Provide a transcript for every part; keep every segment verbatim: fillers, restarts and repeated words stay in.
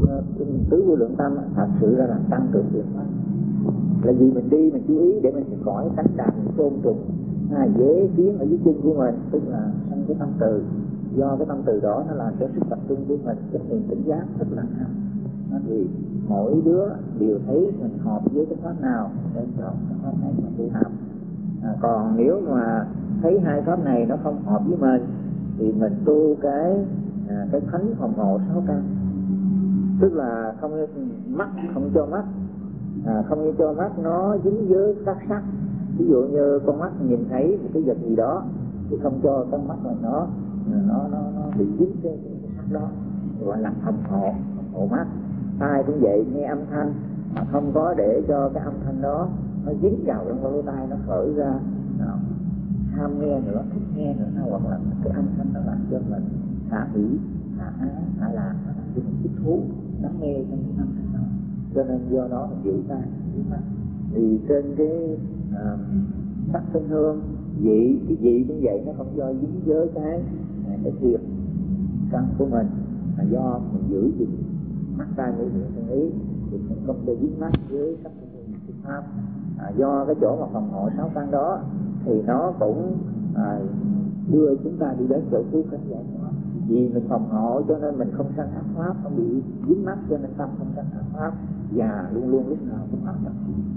tứ vô lượng tâm thật sự ra là tăng trưởng thiện pháp. Là vì mình đi mình chú ý để mình khỏi cánh đàn côn trùng à, dễ kiến ở dưới chân của mình, tức là trong cái tâm từ. Do cái tâm từ đó nó làm cho sức tập trung của mình, cái niềm tỉnh giác rất là cao. Nó thì mỗi đứa đều thấy mình hợp với cái pháp nào để chọn cái pháp này mà tu học. À, còn nếu mà thấy hai pháp này nó không hợp với mình thì mình tu cái à, cái thánh phòng hộ sáu căn, tức là không mắt không cho mắt à, không cho mắt nó dính với các sắc. Ví dụ như con mắt nhìn thấy một cái vật gì đó thì không cho con mắt mình nó nó nó, nó bị dính cái, cái sắc đó, gọi là phòng hộ, phòng hộ mắt. Tai cũng vậy, nghe âm thanh mà không có để cho cái âm thanh đó nó dính vào trong lỗ tai, nó khởi ra nào, ham nghe nữa, thích nghe nữa, hoặc là cái âm thanh nó làm cho mình hạ hỷ, hạ ái, hạ lạc, nó làm cho mình thích thú lắng nghe trong cái âm thanh đó. Cho nên do đó mình giữ tai, giữ mắt. Thì trên cái uh, sắc thanh hương vị, cái vị cũng vậy, nó không do dính với cái cái thiệt căn của mình, mà do mình giữ gìn mắt tai mũi miệng thân ý thì mình không cho dính mắt với sắc thanh hương thiệt pháp. À, do cái chỗ mà phòng hộ sáu căn đó thì nó cũng à, đưa chúng ta đi đến chỗ cứu cánh giải thoát. Vì mình phòng hộ cho nên mình không sanh ác pháp, không bị dính mắt, cho nên tâm không sanh ác pháp và luôn luôn lúc nào cũng an tâm.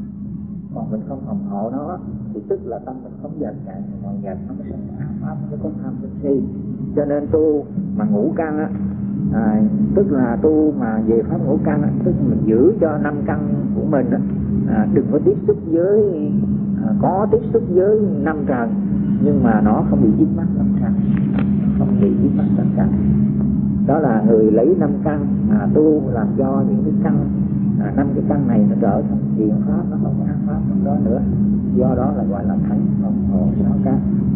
Còn mình không phòng hộ nó thì tức là tâm mình không dành chạy mọi nhật, nó mới sanh ác pháp, nó mới có tham sân si. Cho nên tu mà ngũ căn á, à, tức là tu mà về pháp ngũ căn á, tức là mình giữ cho năm căn của mình á, à, đừng có tiếp xúc với à, có tiếp xúc với năm trần nhưng mà nó không bị dính mắt năm trần, không bị dính mắt năm trần. Đó là người lấy năm căn à, tu làm cho những cái căn à, năm cái căn này nó trở thành thiện pháp, nó không có ác pháp trong đó nữa. Do đó là gọi là thánh phòng hộ sáu căn.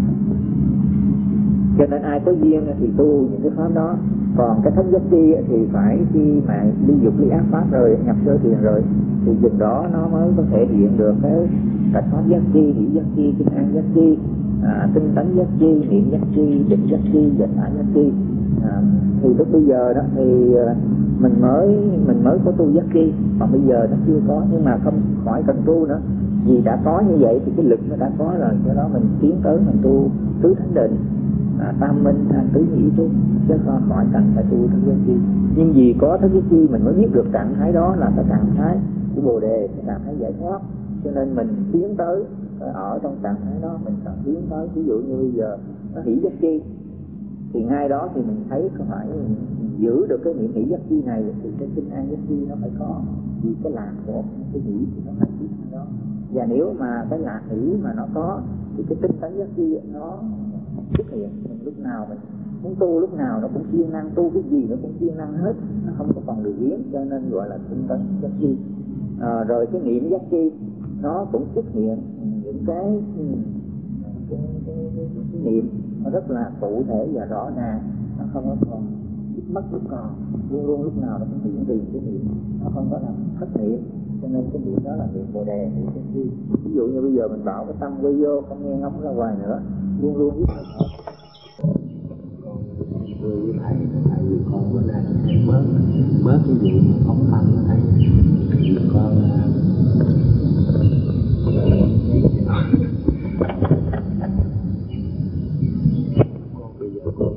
Cho nên ai có duyên thì tu những cái pháp đó. Còn cái thánh giác chi thì phải khi mà ly dục ly ác pháp rồi, nhập sơ thiền rồi thì chừng đó nó mới có thể hiện được cái trạch pháp giác chi, hỷ giác chi, kinh an giác chi, à, tinh tấn giác chi, niệm giác chi, định giác chi, định tả giác chi. À, thì lúc bây giờ đó thì mình mới mình mới có tu giác chi, còn bây giờ nó chưa có, nhưng mà không khỏi cần tu nữa. Vì đã có như vậy thì cái lực nó đã có rồi, do đó mình tiến tới mình tu tứ thánh định, à, tam minh hay tứ nhĩ tu, chứ không khỏi cần phải tu thánh giác chi. Nhưng vì có thánh giác chi mình mới biết được trạng thái đó là cái trạng thái của bồ đề, cái trạng thái giải thoát. Cho nên mình tiến tới ở trong trạng thái đó, mình cần tiến tới. Ví dụ như bây giờ nó hỷ giác chi thì ngay đó thì mình thấy có phải mình giữ được cái niệm hỷ giác chi này thì cái tinh an giác chi nó phải có. Vì cái lạc của cái hỷ thì nó phải biết đó. Và nếu mà cái lạc hỷ mà nó có thì cái tinh tấn giác chi nó xuất hiện. Mình lúc nào mình muốn tu, lúc nào nó cũng siêng năng, tu cái gì nó cũng siêng năng hết, nó không có còn lười biếng, cho nên gọi là tinh tấn giác chi. À, rồi cái niệm giác chi nó cũng xuất hiện những cái, cái, cái, cái, cái niệm nó rất là cụ thể và rõ ràng, nó không có còn mất lúc còn, luôn luôn lúc nào nó cũng hiện tiền cái niệm, nó không có làm thất niệm. Cho nên cái niệm đó là niệm bồ đề. Ví dụ như bây giờ mình bảo cái tâm quay vô, không nghe ngóng ra ngoài nữa, luôn luôn biết hơi thở. Thưa với thầy, tại vì con bữa nay bớt bớt cái gì mà phóng tâm đó thầy, vì con con bây giờ con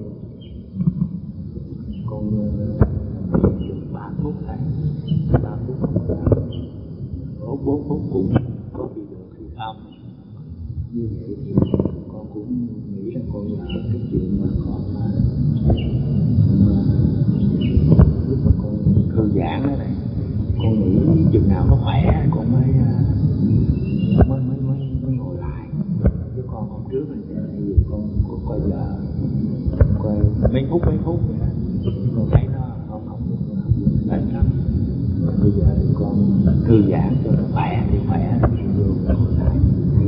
con được ba phút thầy, ba phút bốn bốn phút cũng có bị được thì không. Như vậy thì con cũng nghĩ là con là cái chuyện mà con lúc mà con thư giãn đó này, con nghĩ chừng nào nó khỏe con mới mới mới mới, mới ngồi lại. Chứ con hôm trước này tại vì con có coi giờ coi mấy phút mấy phút vậy đó, con thấy nó không không đánh lắm. Bây giờ con thư giãn cho nó khỏe thì khỏe thì vô ngồi lại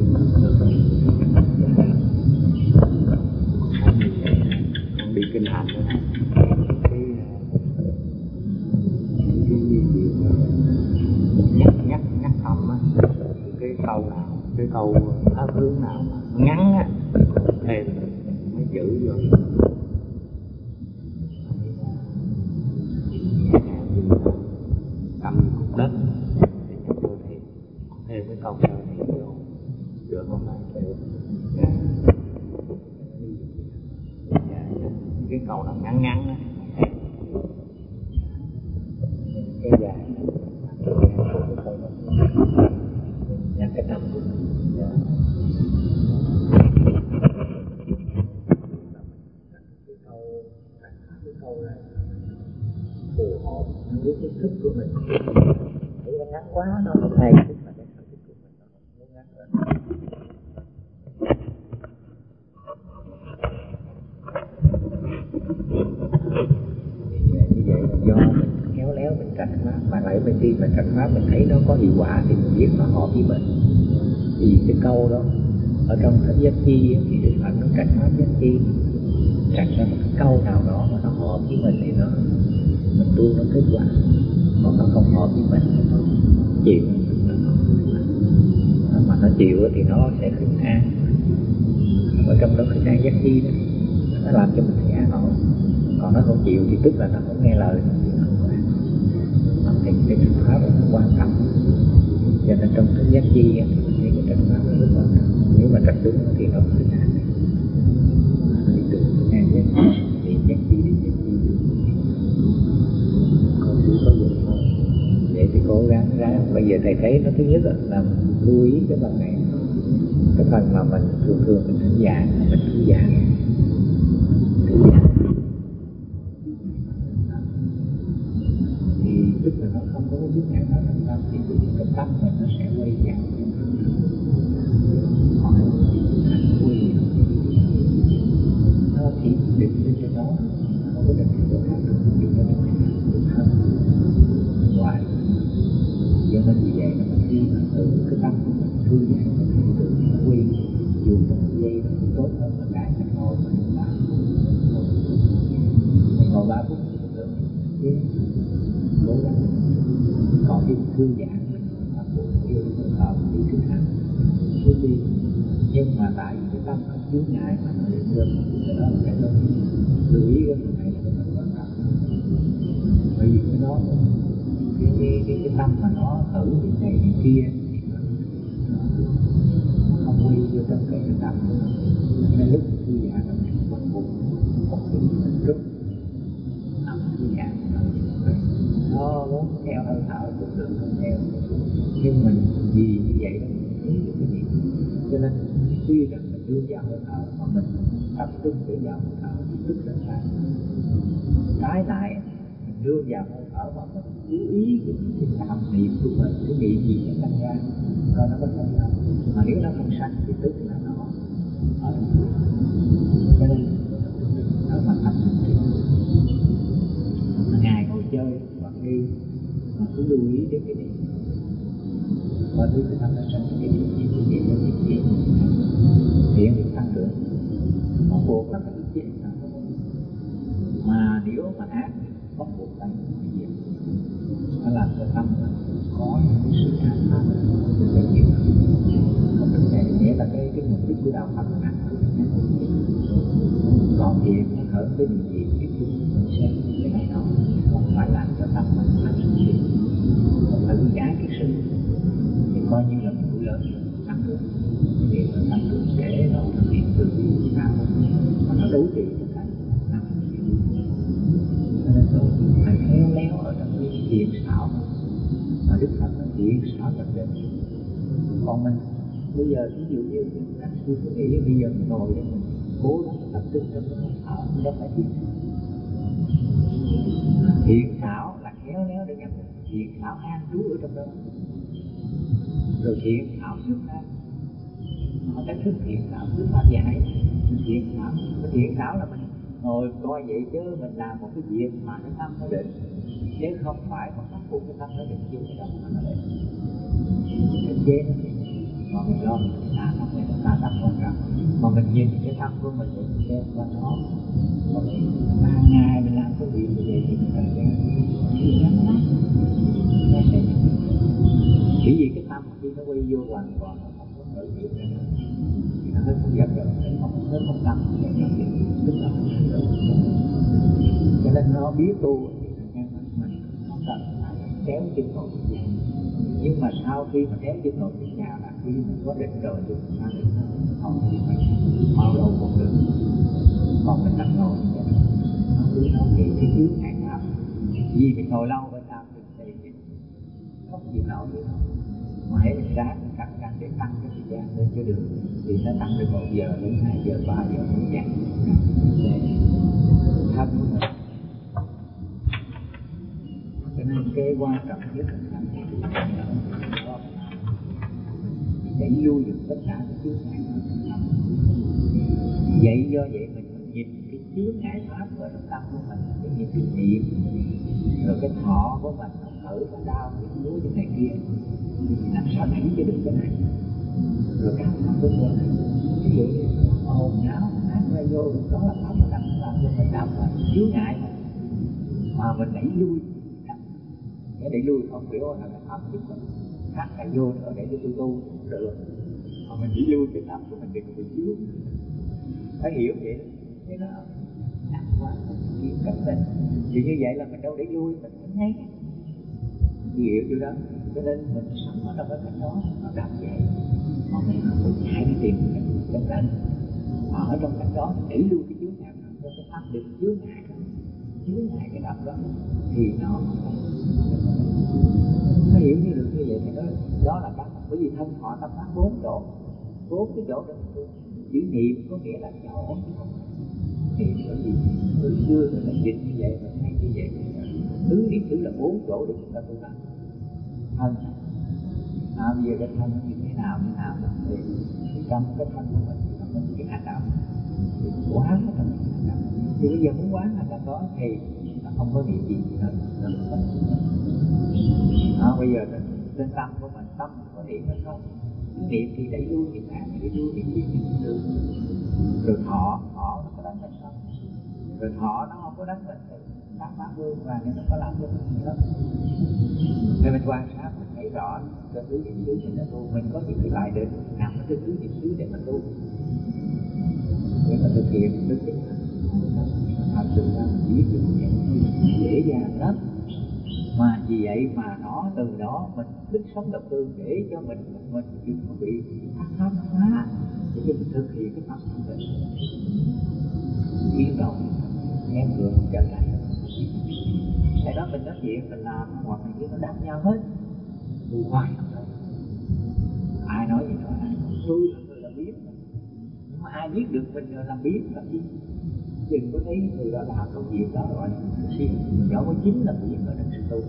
con đi kinh hành đó này. Cái cái gì nhắc nhắc nhắc thầm á, cái câu nào cái câu pháp hướng nào mà ngắn á thêm mới giữ vô. Nhẹ nhàng cầu nó ngắn ngắn đó. Cái dài nhắc cái tâm của mình cái câu cái câu này phù hợp với cái thức của mình. Thấy nó ngắn quá nó không hay, tức là cái sở thích của mình nó không muốn ngắn nữa. Thì như vậy là do mình khéo léo mình trạch pháp, mà lại bên khi mình trạch pháp mình thấy nó có hiệu quả thì mình biết nó hợp với mình. Thì cái câu đó ở trong thánh giác chi thì Đức Phật nó trạch pháp giác chi, trạch ra một cái câu nào đó mà nó hợp với mình thì nó mình tu nó kết quả, còn nó không hợp với mình thì nó chịu, mà nó chịu thì nó sẽ khinh an. Ở trong đó khinh an giác chi đó nó làm cho mình thấy an ổn, còn nó không chịu thì tức là nó không nghe lời thì nó không an. Thì cái trạch pháp nó quan trọng, cho nên trong thánh giác chi thì mình thấy cái trạch pháp nó rất quan trọng. Nếu mà trạch đúng thì nó khinh an, nó đi từ khinh an giác chi thì giác chi đi giác chi còn chỉ có vậy thôi. Vậy thì cố gắng ra. Bây giờ thầy thấy nó thứ nhất là lưu ý cái phần này, cái phần mà mình thường thường mình thư giãn, mình thư giãn thư giãn thì tức là nó không có cái biết nào đó thành tâm thì cái tâm mình nó sẽ quay dạo hỏi quay nó thì định lên cho nó không có định cho nó khác được, đừng có định được hơn ngoài. Cho nên vì vậy mà khi mà từ cái tâm của mình thư giãn mình thì tự nó quy dù trong một giây nó cũng tốt hơn là cái mình ngồi mà mình làm mình ngồi ba phút được chứ cố gắng. Còn khi thư giãn mình làm bộ yêu hơi thở đi thực hành suốt đi, nhưng mà tại vì cái tâm không chướng ngại mà nó định lên cái đó là cái đó lưu ý cái phần này là cái phần quan trọng. Bởi vì cái đó cái cái cái, cái tâm mà nó thử những này những kia thì nó, nó không quy vô trong cái tâm của nó. Nên lúc thư giãn là mình bắt buộc không được mình rút nằm thư giãn nó muốn theo hơi thở cũng được, không theo, nhưng mình vì như vậy đó mình thấy được cái gì. Cho nên tuy rằng mình đưa vào hơi thở mà mình tập trung để vào hơi thở thì tức là sai. Trái lại mình đưa vào hơi thở mà mình chú ý cái, cái tâm niệm của mình, cái niệm gì nó sanh ra coi nó có sanh ra, mà nếu nó không sanh thì tức là nó ở trong người. Cho nên ở mặt tập trung ngày ngồi chơi hoặc đi mà cứ lưu ý đến cái niệm và thứ cái tâm nó sanh cái niệm gì cái niệm nó niệm gì hiện thì tăng trưởng mà buộc là phải ức chế mà nếu mà ác bắt buộc phải gì nó làm cho tâm mình có những cái sự an pháp cái chuyện không được để nghĩa là cái cái mục đích của đạo Phật là còn thiền nó thở cái điều gì cái chúng mình xem cái này nó không phải làm cho tâm mình thành sự gì, không phải lý giải cái sự thì coi như là một lớn tăng trưởng thì nó tăng trưởng để nó thực hiện từ cái sao mà nó đấu trị tất cả năm cho nên tôi phải khéo léo ở trong cái thiền xảo mà Đức Phật nó thiền xảo nhập định. Còn mình bây giờ ví dụ như các sư cứ nghĩ bây giờ mình ngồi để mình cố gắng tập trung trong cái hơi thở đó phải thiền. Thiền xảo là khéo léo để nhập định, thiền xảo an trú ở trong đó, rồi thiền xảo xuất ra. Họ cách thức thiền xảo xuất ra giải thiền xảo, cái thiền xảo là mình ngồi coi vậy chứ mình làm một cái việc mà cái tâm nó định, chứ không phải mà bắt buộc cái tâm nó định vô cái đó mà nó định. Cái chế nó thì mà mình lo mình xả tâm này, xả tâm quan trọng mà mình nhìn cái tâm của mình để mình xem qua nó. Còn hàng ngày mình làm cái việc như vậy thì mình phải suy ngắn lắm, nó sẽ chỉ vì cái tâm khi nó quay vô hoàn toàn nó không có nội diện ra nữa thì nó hết không giật rồi, nó không hết không tâm để nó thì tức là mình hành động. Cho nên nó biết tu thì mình mình không cần phải kéo chân ngồi trên nhà, nhưng mà sau khi mà kéo chân ngồi trên nhà là khi mình có định rồi thì mình mang định không thì mình bao lâu cũng được, còn mình đặt ngồi nó cứ nó nghĩ cái chướng ngại pháp, vì mình ngồi lâu bên làm được thì không chịu nổi nữa. Mà hãy mình ráng cắt cắt để tăng cái thời gian lên cho được, thì nó tăng được một giờ đến hai giờ ba giờ cũng chẳng để thân của mình. Cho nên cái quan trọng nhất là đẩy lui được tất cả các chướng ngại pháp. Vậy do vậy mình nhìn cái chướng ngại pháp ở trong tâm của mình, cái nghiệp kinh niệm, rồi cái thọ của mình nó khởi nó đau cái núi cái này kia, làm sao đẩy cho được cái này, rồi các pháp của mình ví dụ như ồn ào hát ra vô đó là pháp làm làm cho mình đau và chướng ngại mà mà mình đẩy lui. Để đẩy lui không biểu là cái pháp của mình hát ra vô nữa để cho tôi tu được, mà mình chỉ lui cái tâm của mình đừng bị chướng. Phải hiểu vậy thế nó nặng quá kiếm cẩn thận, thì như vậy là mình đâu để lui, mình vẫn thấy hiểu điều đó. Cho nên mình sống ở trong cái cảnh đó nó đậm vậy, mà mình không có chạy đi tìm cẩn thận ở trong cảnh đó đẩy lui cái chướng ngại cho cái pháp được chướng ngại chướng ngại cái đậm đó thì nó nó hiểu như được như vậy thì đó đó là các, bởi vì thân họ tâm pháp bốn chỗ, bốn cái chỗ đó chữ niệm có nghĩa là chỗ thì bởi vì từ xưa người ta dịch như vậy mình hay như vậy, tứ niệm xứ là bốn chỗ để chúng ta tu hành. Thân à, bây giờ cái thân nó như thế nào như thế nào thì, thì trong cái thân của mình nó có những cái hành động thì quán nó trong những hành động, thì bây giờ muốn quán hành động đó thì nó không có niệm gì nữa, nó không à, bây giờ trên tâm của mình tâm có niệm hay không, niệm thì đẩy lui niệm ác, đẩy lui niệm gì thì cũng được. Rồi thọ thọ nó có đánh mình không, rồi thọ nó không có đánh mình thì tám bát vương và nó có làm được gì đó. Thì mình quan sát mình thấy rõ cái tứ niệm xứ mình đã tu, mình có những cái lại định nằm ở trên tứ niệm xứ để mình tu, để mình thực hiện được cái thật sự ra mình biết được dễ dàng lắm. Mà vì vậy mà nó từ đó mình thích sống động tư để cho mình mình đừng có bị thắc pháp hóa, để cho mình thực hiện cái pháp của mình yên động nghe ngược trở lại. Tại đó mình nói chuyện mình làm hoặc là nó đáp nhau hết, tôi hoài không đâu, ai nói gì nói ai nói tôi là người làm biết, nhưng mà ai biết được mình làm biết làm gì, đừng có thấy người đó làm công việc đó rồi xin nhỏ có chính là biết ở trong sự tu.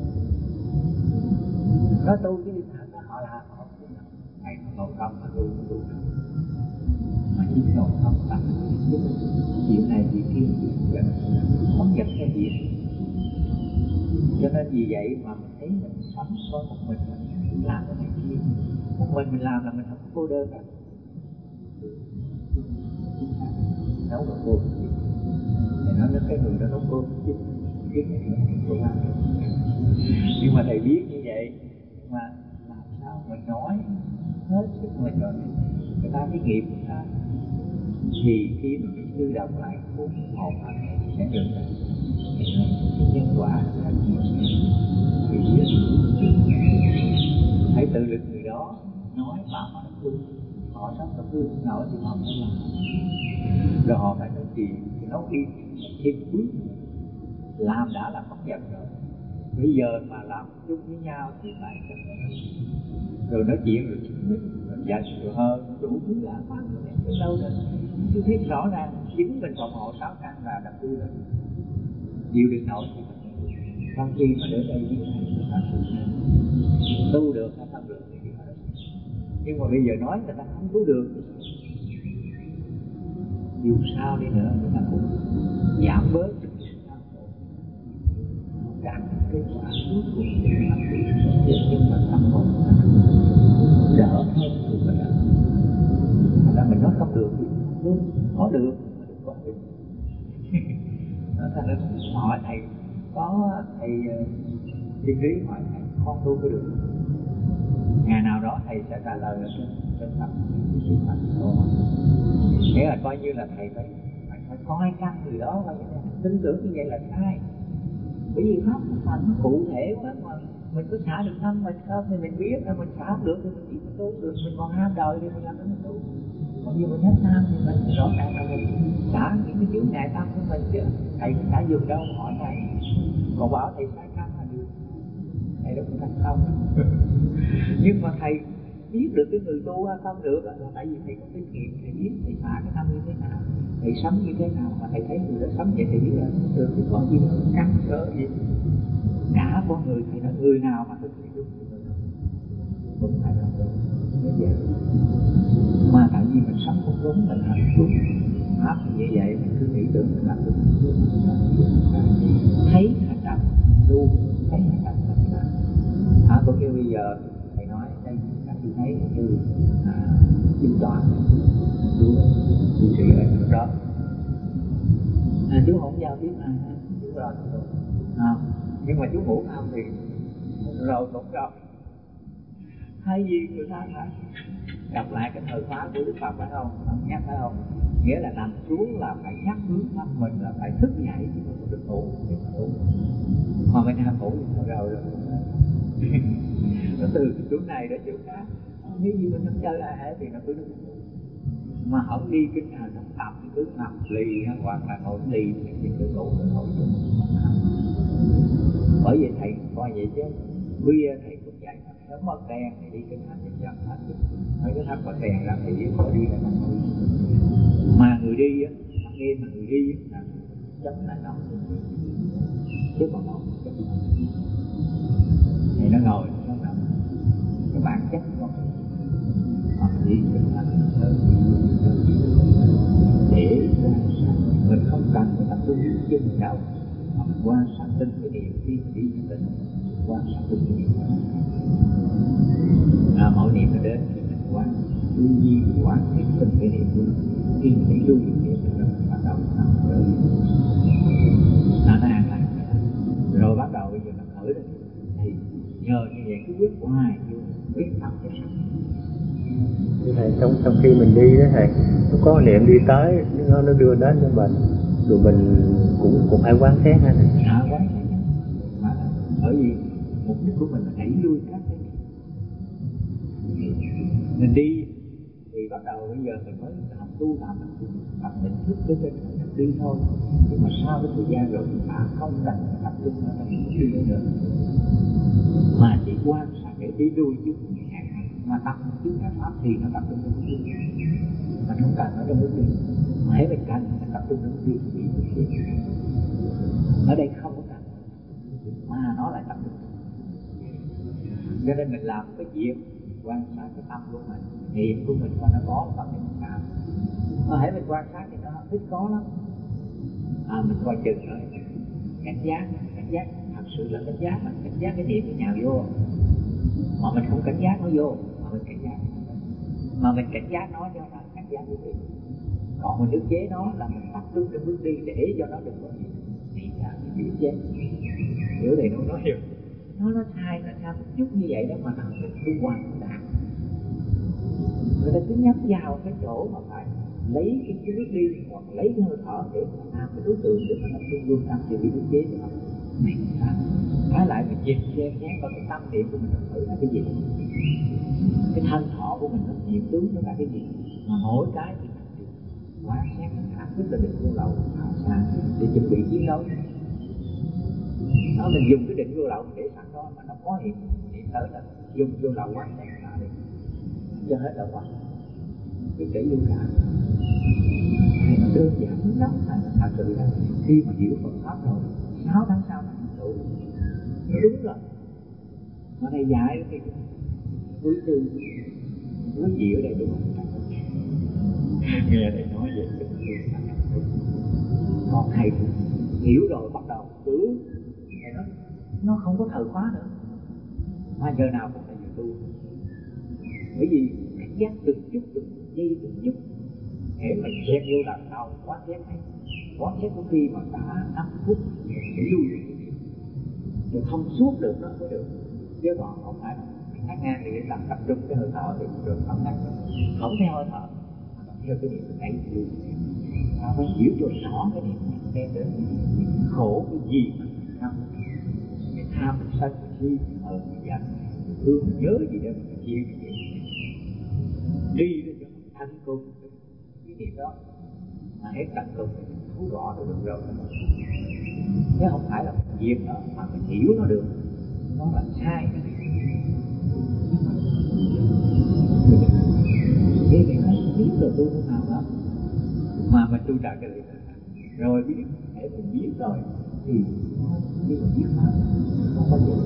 Nó tu chứ thật là họ làm họ không biết, thầy nó ngồi không mà tu tu mà chỉ ngồi không tập chuyện này chuyện kia chuyện không nhập cái việc. Cho nên vì vậy mà mình thấy mình sống có một mình mình làm cái này kia, một mình mình làm là mình không có cô đơn cả, nấu đồ cô thì nó nói cái người đó nấu cô chứ biết cô làm được. Nhưng mà thầy biết như vậy, nhưng mà làm sao mình nói hết sức mình rồi người ta cái nghiệp người ta thì khi mình bị sư đọc lại cuốn hồn này sẽ được cái nhân quả là gì thì biết hãy tự lực người đó nói bảo họ đọc hương, họ sống đọc hương nổi thì họ phải làm, rồi họ phải nói gì thì nói đi thêm quý làm đã là mất dần rồi, bây giờ mà làm chung với nhau thì phải rồi nói chuyện rồi chứng minh rồi giải sự hơn đủ thứ là pháp này tới đâu rồi tôi thấy rõ ràng chính mình phòng hộ sáu căn là đặc tư rồi chịu được nổi thì mình trong khi mà đến đây với thầy là tu được hay không được thì đó. Nhưng mà bây giờ nói người ta không tu được, dù sao đi nữa người ta cũng giảm bớt được đạt cái quả cuối cùng để phát triển, nhưng mà tâm hồn đỡ hơn người ta đỡ. Thành ra mình nói không được thì luôn có được mà được có được. Thành ra hỏi thầy, có thầy thiên lý hỏi thầy con tu có được, ngày nào đó thầy sẽ trả lời ở trên trên tập sự thật thôi. Nghĩa là coi như là thầy phải phải, phải coi căn người đó coi như thế, tin tưởng như vậy là sai. Bởi vì pháp hành nó cụ thể quá mà mình có xả được tâm mình không thì mình biết là mình xả được thì mình chỉ mình tu được, mình còn ham đời thì mình làm cái mình tu. Còn như mình hết tham thì mình rõ ràng là mình xả những cái chữ ngại tâm của mình chứ thầy cũng đã dùng đâu hỏi thầy, còn bảo thầy sai căn là được, thầy đâu có thành công. Nhưng mà thầy biết được cái người tu không được là tại vì thầy có kinh nghiệm, thầy biết thầy phá cái tâm như thế nào, thầy sống như thế nào, mà thầy thấy người đó sống vậy thầy biết là được chứ có gì đâu căng sợ gì. Cả con người thầy nói người nào mà thực hiện đúng thì người đó cũng phải làm được như vậy. Mà tại vì mình sống không đúng, mình hành đúng pháp như vậy, mình cứ nghĩ tưởng mình làm được, thấy hành động tu, thấy hành động mình làm. À, có kêu bây giờ thầy nói đây các tôi thấy như à, chú Toàn, chú chú sĩ ở chỗ đó, à, chú không giao tiếp ai hết, chú rồi à, nhưng mà chú ngủ không thì rồi cũng rồi. Hay gì người ta phải đọc lại cái thời khóa của Đức Phật phải không? Ông nhắc phải không? Nghĩa là nằm xuống là phải nhắc hướng tâm mình là phải thức dậy chứ không được ngủ, ngủ. Mà mình ham ngủ thì rồi rồi nó từ chỗ này đến chỗ khác, nếu như mình không chơi ai hết thì nó cứ đứng ngủ. Mà không đi kinh hành nó tập cứ nằm lì hoặc là ngồi lì thì cứ ngủ rồi ngồi chung. Bởi vì thầy coi vậy chứ khuya thầy cũng dậy nó mất đèn thì đi kinh hành dần dần hết, mấy cái thắt bật đèn ra thì họ đi là nằm ngủ. Mà người đi á, nghe mà người đi á chấp lại nó chứ còn không chấp lại thì nó ngồi nó nằm cái bản chất của nó hoặc đi kinh hành để mình không cần phải tập trung đến chân đâu, mà mình quan sát tinh cái niệm khi mình đi như tình, quan sát tinh cái niệm à, mỗi niệm nó đến thì mình quan tư duy quan sát tinh cái niệm của nó, khi mình đi lưu dụng niệm nó bắt đầu nằm rồi nó an lại rồi bắt đầu bây giờ nó khởi lên thì nhờ như vậy cứ quyết hoài vô quyết tâm cho sẵn. Thầy, trong trong khi mình đi đó thầy, nó có niệm đi tới nó nó đưa đến cho mình rồi mình cũng cũng phải quán xét ha thầy. À, quán xét mà bởi vì mục đích của mình là đẩy lui các cái mình đi thì bắt đầu bây giờ mình mới làm tu làm tập định thức cái trên mình đi thôi, nhưng mà sau cái thời gian rồi chúng ta không cần tập trung ở trong cái đi nữa mà chỉ quan sát để đi lui chút mà tập một chút các pháp thì nó tập trung trong bước đi, mình không cần ở trong bước đi mà hãy mình cần mình tập trung trong bước đi thì bước đi ở đây không có cần mà nó lại tập trung. Cho nên mình làm cái việc quan sát cái tâm của mình, niệm của mình coi nó có bằng cái mình làm, mà hãy mình quan sát thì nó ít có lắm. À, mình coi chừng rồi cảnh giác, cảnh giác thật sự là cảnh giác, mình cảnh giác cái niệm cái nhào vô mà mình không cảnh giác nó vô, mà mình cảnh giác mà mình cảnh giác nó cho là cảnh giác bước đi, còn mình ức chế nó là mình tập trung trong bước đi để cho nó đừng có gì niệm ra bị ức chế. Hiểu thầy nó nói hiểu nó nó sai nó sai một chút như vậy đó mà nó không tu hoàn đạt. Người ta cứ nhắm vào cái chỗ mà phải lấy cái, cái bước đi hoặc lấy cái hơi thở để mà làm cái đối tượng để mà nó luôn luôn tâm thì bị ức chế cho nó này sao trái lại mình nhìn xem nhé coi cái tâm niệm của mình nó thử là cái gì, cái thân thọ của mình nó niệm tướng nó là cái gì, mà mỗi cái thì mình quan sát nó thẳng rất là định vô lậu thảo xa để chuẩn bị chiến đấu. Đó mình dùng cái định vô lậu để sẵn đó mà nó có hiện hiện tới là dùng vô lậu quán sát là đi cho hết là quán cứ để vô cả thì nó đơn giản lắm. Thật sự là khi mà hiểu Phật pháp rồi sáu tháng sau là đủ đúng rồi. Mà thầy dạy thì quý tư quý vị ở đây đúng không? Nghe thầy nói về cái còn thầy hiểu rồi bắt đầu cứ thầy nói nó không có thời khóa nữa mà giờ nào cũng phải giờ tu, bởi vì cảnh giác từng chút từng giây từng chút để mình xem vô đằng sau quán xét này quán xét có khi mà cả năm phút để lưu được rồi thông suốt được nó mới được, chứ còn không phải thắt ngang thì làm tập trung cái hơi thở thì được không thắt không theo hơi thở mà theo cái niệm này thì ta phải hiểu cho rõ cái niệm này đem đến khổ cái gì mà không cái tham mình sân mình si ở mình giận mình thương mình nhớ gì đó mình chia cái gì đi để cho thành công niệm đó mà hết tận công thì mình thấu rõ được rồi. Chứ không phải là mình diệt nó mà mình hiểu nó được, nó là sai. Thế thì nó biết rồi tu thế nào đó mà mình tu trả cái liền rồi biết, để mình biết rồi thì như mình biết pháp không có gì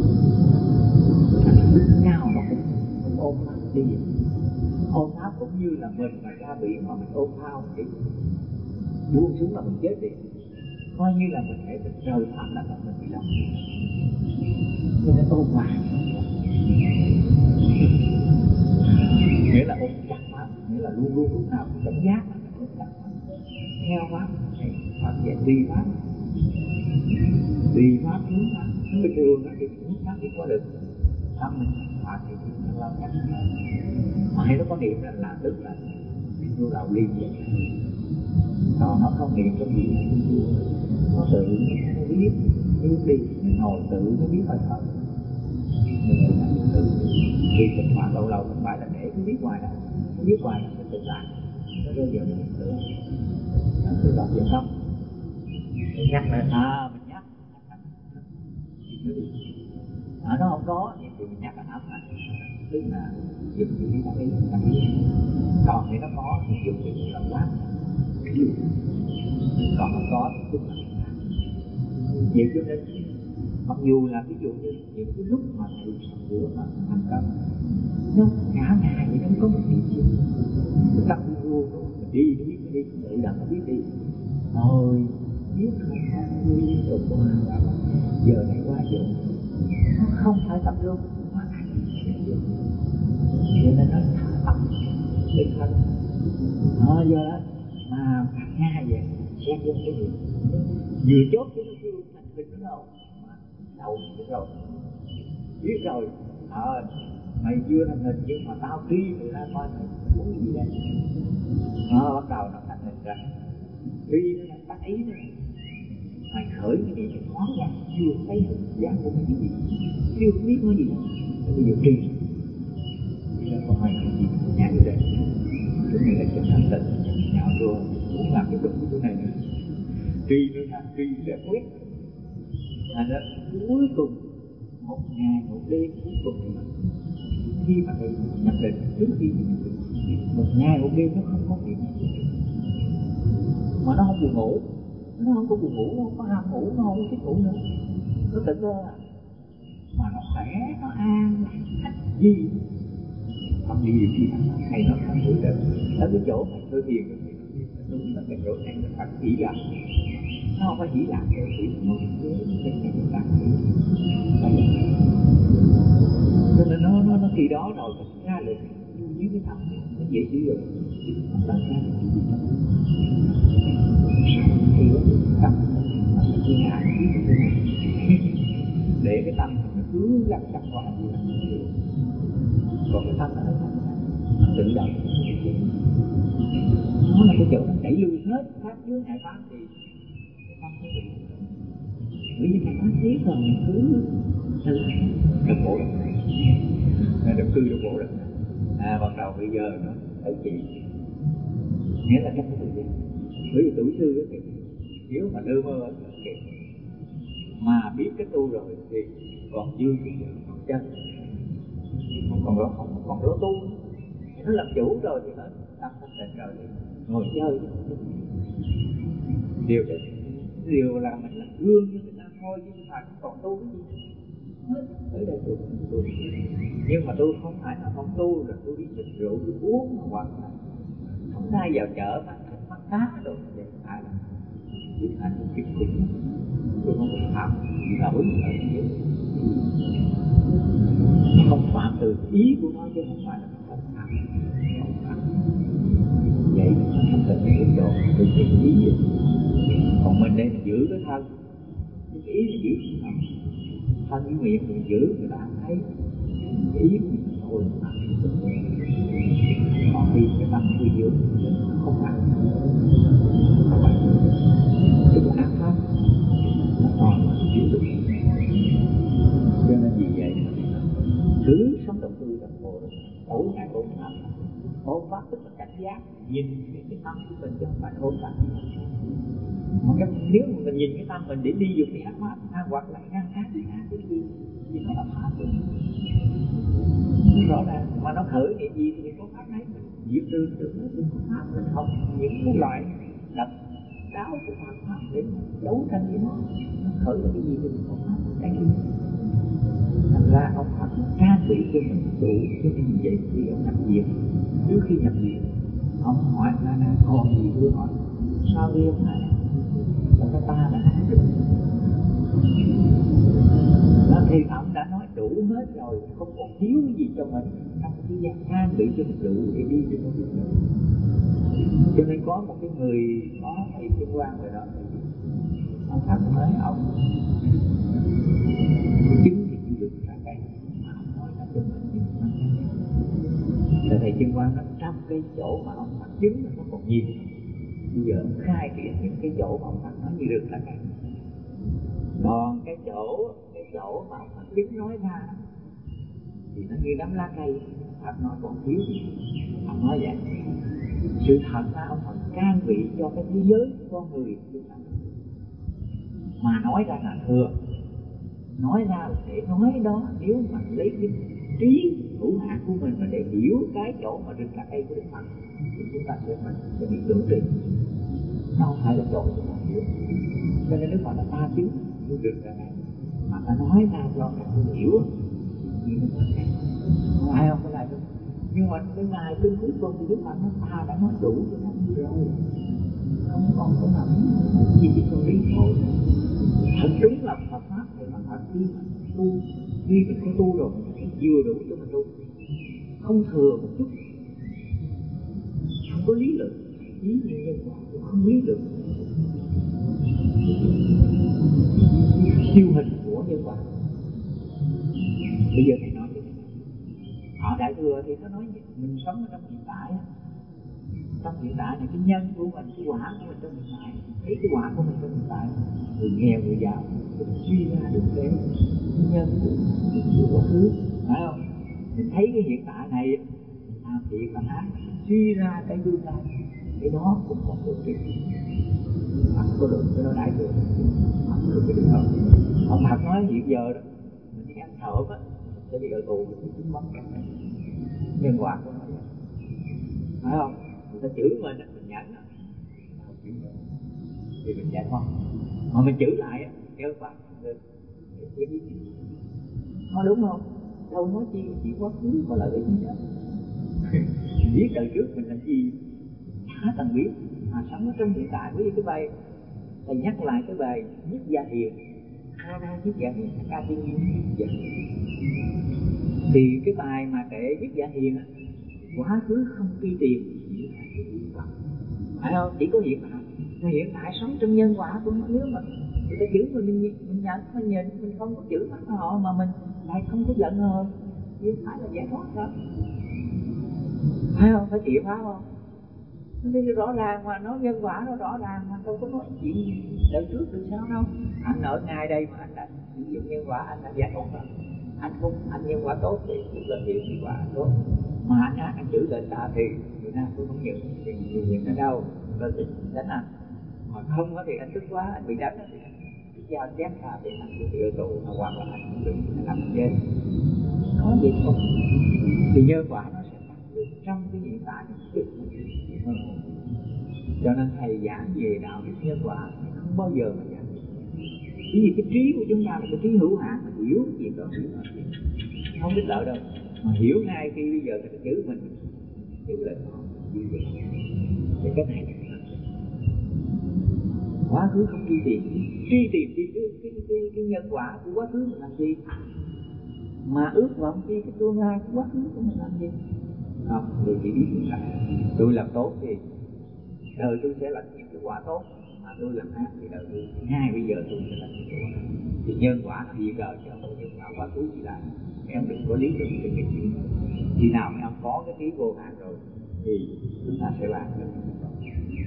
lúc nào nó cũng, cũng ôm pháp đi. Ôm pháp cũng như là mình mà ra biển mà mình ôm phao thì buông xuống là mình chết đi, coi như là mình thể mình rời pháp là mình bị động. Cho nên ôm hoài nghĩa là ôm chặt pháp, nghĩa là luôn luôn lúc nào cũng cảnh giác là mình ôm chặt pháp, theo pháp pháp về tùy pháp, tùy pháp hướng pháp. Nó bình thường đó thì hướng pháp thì có được, pháp mình pháp thì mình làm nhắc mà hay nó có niệm là là tức là vô đầu liên vậy. Còn nó không niệm cái gì nó tự nó biết nó đi, nó ngồi tự nó biết hơi thở. Mình tự thì thỉnh thoảng lâu lâu không phải là để nó biết hoài đâu, nó biết hoài là mình tự làm, nó rơi vào mình tự tự làm việc không nhắc nữa à mình nhắc à, nó không có thì mình nhắc là ấm này, tức là dùng chữ đi đáp ý đáp ý. Còn thì nó có thì dùng chữ làm quát, còn không có thì tức là vậy. Cho nên mặc dù là ví dụ như những cái lúc mà thầy sắp sửa mà thành công nó cả ngày thì nó không có một điểm gì, nó tập luôn mình đi nó biết nó đi, tự động nó biết đi rồi biết không không liên tục qua giờ này qua giờ nó không phải tập trung mà cho nên nó thả tập định thân à, giờ đó mà cả ngày vậy xét vô cái gì vừa chốt cái nó chưa thành hình nó đâu mà đầu biết rồi biết rồi ờ à, mày chưa thành hình nhưng mà tao đi mày ra coi mày muốn gì đây nó bắt đầu nó thành hình ra đi nó là tác ý đó. Mày khởi cái niệm thì thoáng ra chưa thấy hình dạng của cái gì chưa biết nó gì đâu bây giờ tri thì là con mày cái gì nhà như đây chúng mày là cho thành tịnh nhạo rồi muốn làm cái đúng cái chỗ này nữa tri nó là tri để quét thành ra cuối cùng một ngày một đêm cuối cùng thì khi mà thầy nhập định trước khi nhập định một ngày một đêm nó không có chuyện mà nó không buồn ngủ, nó không có buồn ngủ, nó không có ham ngủ, nó không có thích ngủ nữa, nó tỉnh ra mà nó khỏe, nó an, thích gì không đi điều gì hay nó không thử được ở cái chỗ mà cơ thiền đúng là cái chỗ này nó phải chỉ làm nó không phải chỉ làm theo chỉ một cái cái cái cái làm cho nên nó nó nó khi đó rồi mình ra được dưới cái tâm nó dễ chịu rồi nó ra được thì nó tâm nó sẽ thiên hạ để cái tâm nó cứ lăn chặt qua gì còn cái tâm nó nó tự động nó là cái chỗ nó đẩy lui hết pháp dưới hải pháp thì cái tâm nó bị bởi vì hải pháp biết rồi mình cứ tự đập bộ đập này đập cư đập bộ đập này à bắt đầu bây giờ nó thấy chị nghĩa là trong cái thời gian bởi vì tuổi sư thì nếu mà đưa mơ ở kịp mà biết cái tu rồi thì còn dư thì còn chân không còn đó không còn đó tu nó làm chủ rồi thì nó tâm thanh tịnh rồi thì ngồi chơi điều đấy điều là mình là gương cho người ta thôi chứ mà không còn tu cái gì ở đây tu, tu nhưng mà tôi không phải là không tu là tôi đi xịt rượu tôi uống hoặc là không ai vào chợ mà bắt cá rồi vậy phải là biết hành một cái chuyện tôi không có phạm là đúng ở đây không phạm từ ý của nó chứ không phải là không phạm không phạm vậy nó không cần phải hướng độ từ cái ý vậy còn mình đây giữ cái thân cái ý là giữ cái thân thân với miệng mình giữ người ta thấy cái ý của mình thôi còn khi cái tâm quy dưỡng không phải không phải tức là ác pháp nó còn chịu được cho nên vì vậy cứ sống được trong tư trong bộ rồi tối ngày ôm pháp. Ôm pháp tức là cảnh giác, nhìn cái, cái tâm của mình chứ không phải ôm pháp. Mà cái, nếu mà mình nhìn cái tâm mình để đi dùng cái ác pháp ha, hoặc là ngăn ác thì ác cái gì thì nó là pháp rồi. Rõ ràng mà nó khởi niệm gì thì có pháp đấy, diệt trừ được nó cũng có pháp. Mình học những cái loại độc đáo của Phật pháp để đấu tranh với nó, nó khởi là cái gì thì mình có pháp cái gì. Thành ra ông Phật trang bị cho mình đủ, cho nên vậy khi ông nhập viện, trước khi nhập viện ông hỏi là đã còn gì thưa hỏi, sao đi ông này là cái ta đã đạt được. Đó thì ông đã nói đủ hết rồi, không còn thiếu cái gì cho mình, trong cái gian trang bị cho mình đủ để đi được nó được. Cho nên có một cái người có thầy Thiên Quang rồi đó, ông Phật nói ông chứng thì chỉ được ra cây mà ông nói là cho mình nhưng mà là thầy Thiên Quang nói trong cái chỗ mà ông Phật chứng là nó còn nhiều. Bây giờ ông khai triển những cái chỗ mà ông Phật nói như được ra cây, còn cái chỗ cái chỗ mà ông Phật chứng nói ra thì nó như đám lá cây, Phật nói còn thiếu gì. Ông nói vậy sự thật là ông Phật trang bị cho cái thế giới của con người mà nói ra là thừa, nói ra là để nói đó. Nếu mà lấy cái trí hữu hạn của mình mà để hiểu cái chỗ mà rừng là cây của Đức Phật thì chúng ta sẽ mình sẽ bị tưởng trì, nó không phải là chỗ chúng ta hiểu. Cho nên Đức Phật là ta chứng như rừng là cây mà ta nói ra cho các người hiểu thì nó sẽ không ai không có lại đâu. Nhưng mà cái bài kinh cuối cùng thì Đức Phật nói ta đã nói đủ cho các người rồi, không còn có nào gì chỉ còn lý thôi. Thật đúng là Phật pháp thì nó thật khi mà tu, khi mình có tu rồi mình vừa đủ cho mình tu, không thừa một chút, không có lý luận, ý như nhân quả cũng không lý luận, siêu hình của nhân quả. Bây giờ thầy nói cho mình, họ đại thừa thì nó nói mình sống ở trong hiện tại, trong hiện tại này cái nhân của mình, cái quả của mình trong hiện tại, thấy cái quả của mình trong hiện tại, người nghèo người giàu mình suy ra được cái nhân của, của quá khứ, phải không? Mình thấy cái hiện tại này làm thiện làm ác, mình suy ra cái tương lai, cái đó cũng còn được trì. Phật có được cái đó đại thừa, Phật có được cái điều đó. Ông Phật nói hiện giờ đó mình đi ăn trộm á sẽ bị ở tù, mình cũng mất cái nhân quả của nó, phải không? Người ta chửi mình, mình nhẫn thì mình giải thoát, mà mình chửi lại kéo bạn nó đúng không? Đâu nói chi chỉ quá khứ có lợi ích gì đâu. Mình biết đời trước mình làm gì chả cần biết, mà sống ở trong hiện tại. Với cái bài thầy nhắc lại cái bài Nhất Gia Hiền, ca ra Nhất Gia Hiền, ca thiên nhiên Nhất Gia Hiền, thì cái bài mà kệ Nhất Gia Hiền á, quá khứ không truy tìm, phải không? Chỉ có hiện tại. Mà hiện tại sống trong nhân quả của nó, nếu mà người ta chửi mình, mình mình nhận, mình nhìn, mình không có chửi mắt họ mà mình lại không có giận hờn, thì phải là giải thoát đó, phải không? Phải chịu, phải không? Nó đi rõ ràng mà, nó nhân quả nó rõ ràng mà, đâu có nói chuyện gì đời trước từ sao đâu. Anh ở ngay đây mà anh đã sử dụng nhân quả, anh đã giải thoát rồi. Anh không, anh nhân quả tốt thì cũng là hiệu nhân quả tốt, mà anh ác, anh chửi lên ta thì người ta cũng không nhận, thì nhiều nhận ở đâu rồi thì đánh anh. Mà không có thì anh tức quá, anh bị đánh thì anh giao chém ra thì anh cũng bị ở tù, hoặc là anh cũng bị làm chết. Có gì không? Thì nhân quả nó sẽ tăng được trong cái hiện tại này. Cho nên thầy giảng về đạo đức nhân quả không bao giờ mà giảng. Bởi vì cái trí của chúng ta là cái trí hữu hạn, mà hiểu cái chuyện đó hiểu đó, không biết lợi đâu. Mà hiểu ngay khi bây giờ người ta chửi mình, chửi lên họ, chửi lên họ. Thì cái này quá khứ không truy tìm, truy tìm đi cái, cái, cái, cái nhân quả của quá khứ mình làm gì, mà ước vọng chi cái tương lai của quá khứ của mình làm gì. Không, tôi chỉ biết là tôi làm tốt thì đời tôi sẽ làm những cái quả tốt, mà tôi làm ác thì đời tôi ngay bây giờ tôi sẽ làm những cái quả. Thì nhân quả nó hiện đời cho tôi, nhân quả quá khứ gì lại em đừng có lý luận về cái chuyện. Khi nào mà em có cái trí vô hạn rồi thì chúng ta sẽ làm được.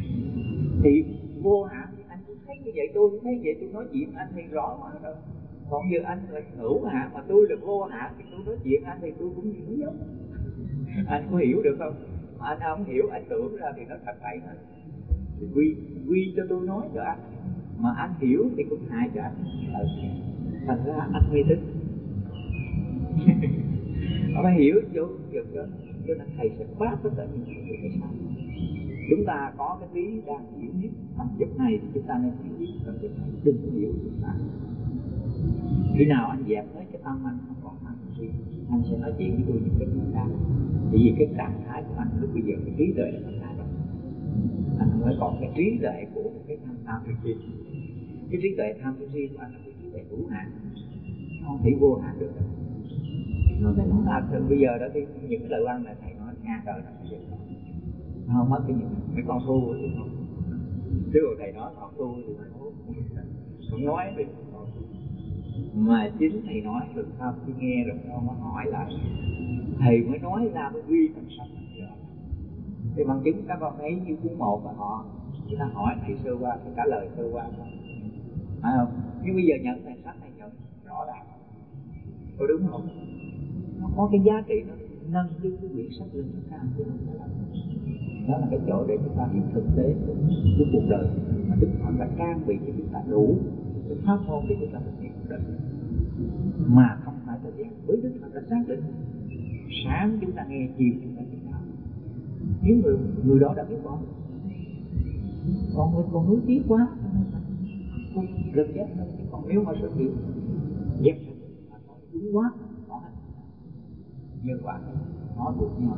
Thì vô hạn thì anh cũng thấy như vậy, tôi cũng thấy vậy, tôi nói chuyện anh thì rõ quá rồi. Còn như anh là hữu hạn mà tôi là vô hạn thì tôi nói chuyện anh thì tôi cũng như giống. Anh có hiểu được không? Mà anh không hiểu, anh tưởng ra thì nó thật bậy hết. Thì quy quy cho tôi nói cho anh, mà anh hiểu thì cũng hại cho anh. Thành ra anh mê tín. Họ phải hiểu vô việc cho cho nên thầy sẽ phát tất cả những chuyện cái sai. Chúng ta có cái trí đang hiểu biết tâm vật này thì chúng ta nên hiểu biết tâm vật này, đừng có hiểu chúng ta. Khi nào anh dẹp tới cái tâm anh không còn tham si, anh sẽ nói chuyện với tôi những cái gì khác. Bởi vì cái trạng thái của anh lúc bây giờ cái trí tuệ là trạng thái đó. Anh mới còn cái trí tuệ của cái tham tham sân si. Cái trí tuệ tham sân si của anh là cái trí tuệ hữu hạn, không thể vô hạn được. Nó phải nói thật sự bây giờ đó thì những lời văn này thầy nói ngàn đời nó sẽ dừng rồi. Nó không mất cái gì, mấy con thu thì không. Chứ rồi thầy nói còn thu thì phải hốt. Không nói thì không. Mà chính thầy nói được không, khi nghe rồi nó mới hỏi lại. Thầy mới nói ra mới ghi thành sách giờ. Thì bằng chứng các con thấy như cuốn một là họ, người ta hỏi thầy sơ qua, thầy trả lời sơ qua thôi. Phải không? Nhưng bây giờ nhận thành sách này nhận rõ ràng. Có đúng không? Nó có cái giá trị nó nâng cái quyển sách lên cho cao chứ không phải là. Đó là cái chỗ để chúng ta hiểu thực tế của, của cuộc đời mà Đức Phật đã trang bị cho chúng ta đủ cái pháp môn để chúng ta thực hiện cuộc đời, mà không phải thời gian. Với Đức Phật đã xác định sáng chúng ta nghe, chiều chúng ta biết nào. Nếu người người đó đã biết bỏ, còn người còn nuối tiếc quá không gần chết thôi. Chứ còn nếu mà sự kiện dẹp là đúng quá có hết nhân quả nói buộc nhau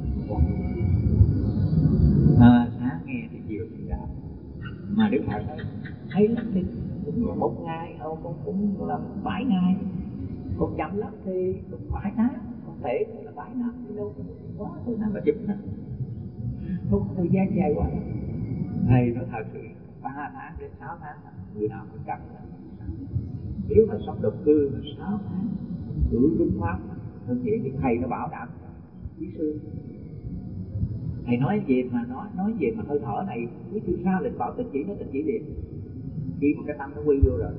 à, sáng nghe thì chiều thì đã. Mà Đức Phật nói hay lắm thì cũng là một ngày đâu cũng cũng là bảy ngày, còn chậm lắm thì cũng bảy tháng, còn tệ là bảy năm thì đâu quá thôi năm là chụp năm không thời gian dài quá. Thầy nói thật sự ba tháng đến sáu tháng người nào cũng chậm. Nếu mà sống độc cư là sáu tháng cứ đúng pháp thực hiện thì thầy nó bảo đảm quý sư. Thầy nói về mà nói nói về mà hơi thở này quý sư ra lệnh bảo tịnh chỉ nó tịnh chỉ liền khi mà cái tâm nó quy vô rồi.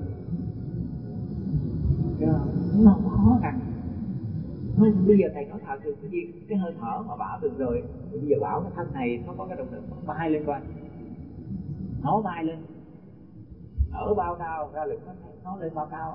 Nó không khó khăn. Nên bây giờ thầy nói thật được cái gì, cái hơi thở mà bảo được rồi, bây giờ bảo cái thân này nó có cái động lực bay lên coi, nó bay lên ở bao cao ra lực nó, nó lên bao cao.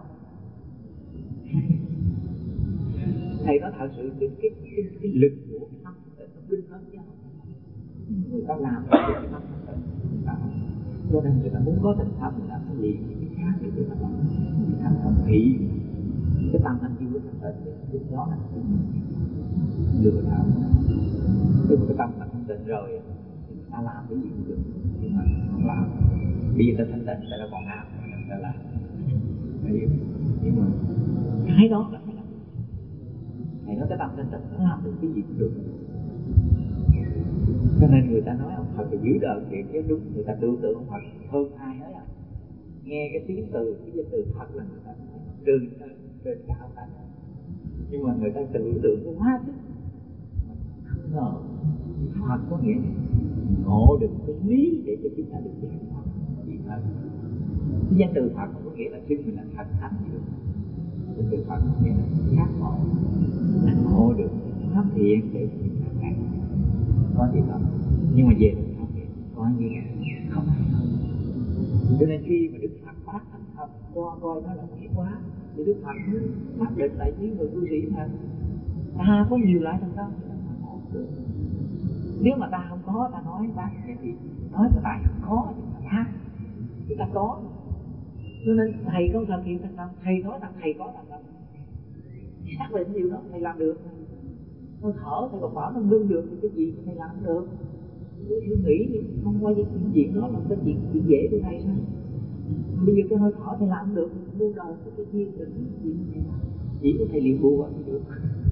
Thầy nói thật sự cái cái cái, cái lực của cái tâm nó kinh lắm chứ người ta làm cái tâm cho nên người ta muốn có thành tâm người ta phải liền cái khác để người ta làm cái thành tâm thị cái tâm anh chưa có thành tựu thì đó là cái lừa đảo. Tức cái tâm mà thành tựu rồi thì người ta làm cái gì cũng được nhưng mà không làm. Bây giờ ta thành tựu ta đã còn làm người ta làm hiểu. Nhưng mà cái đó là phải làm. Thầy nói cái tâm thành tựu nó làm được cái gì cũng được. Cho nên người ta nói ông Phật là giữ đời thiện chứ đúng, người ta tưởng tượng ông Phật hơn ai hết à. Nghe cái tiếng từ, cái danh từ thật là người ta trừ trên cao cảnh. Nhưng mà người ta tưởng tượng nó quá sức. Không ngờ Phật có nghĩa ngộ được cái lý để cho chúng ta được giải thoát gì thật. Cái danh từ Phật có nghĩa là xưng mình là thật thánh gì được. Danh từ Phật có nghĩa là giác ngộ, là ngộ được pháp thiện để chúng ta khác. Có gì đó. Nhưng mà về được pháp thiện coi như là không hay hơn. Cho nên khi mà Đức Phật phát thành tâm cho coi nó là nghĩa quá thì Đức Phật mới xác định lại với người cư sĩ mà ta có nhiều loại thành tâm được. Nếu mà ta không có ta nói bác vậy thì nói là tại không có nhưng mà bác chúng ta có. Cho nên thầy có thực hiện thành tâm, thầy nói là thầy có thành tâm, xác định điều đó thầy làm được. Hơi thở thầy còn bảo nó ngưng được thì cái gì thầy làm được. Tôi nghĩ không qua những chuyện đó là cái chuyện, chuyện dễ của thầy sao? Bây giờ cái hơi thở thầy làm được, buông đầu của cái duyên được gì thầy làm. Chỉ có thầy liền bùa thì được.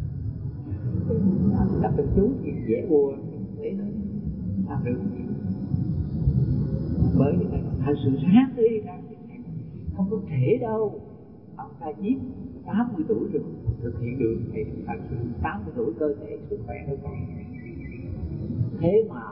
Đặt từng chú thì dễ bùa để nó làm được gì. Bởi vì thầy thật sự ráng đi ra không có thể đâu. Ông ta giết tám mươi tuổi rồi thực hiện được thì thật sự tám mươi tuổi cơ thể sức khỏe nó còn thế mà